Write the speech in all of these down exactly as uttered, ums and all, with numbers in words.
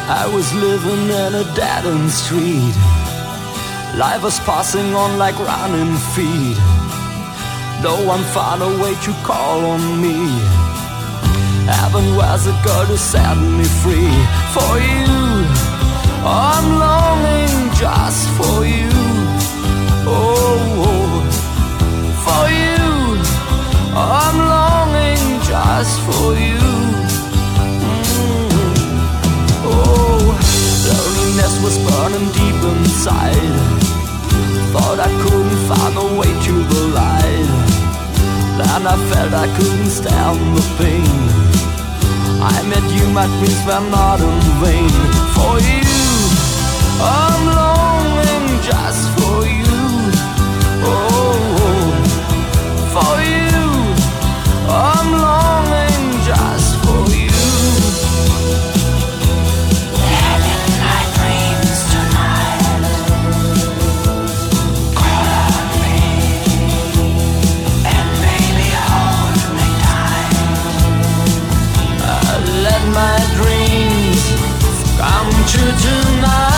I was living in a dead-end street. Life was passing on like running feet. No one found a way to call on me. Heaven was a girl to set me free. For you, I'm longing just for you. Oh, oh. For you, I'm longing just for you. Mm. Oh, loneliness was burning deep inside. Thought I couldn't find a way to the light. Then I felt I couldn't stand the pain. I met you, my dreams were not in vain. For you, I'm longing just for you. Oh, for you, I'm longing just for you. Let in my dreams tonight. Call on me, and baby hold me tight. Uh, let my dreams come true tonight.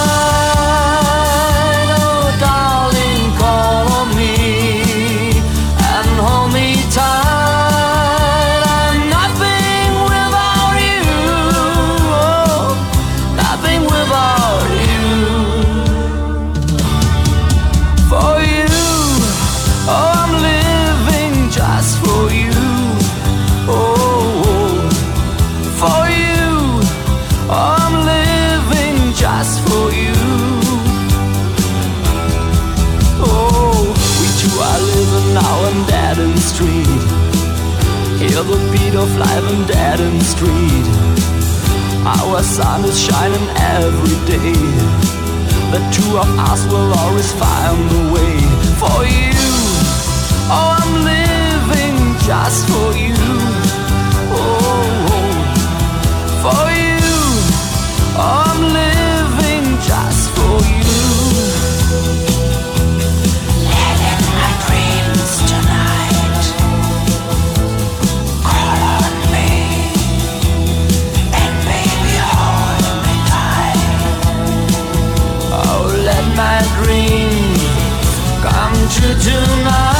Street. Hear the beat of life in dead-end street. Our sun is shining every day. The two of us will always find the way. For you, oh, I'm living just for you. Oh, oh. For you, I'm living just for you. My dreams come true tonight.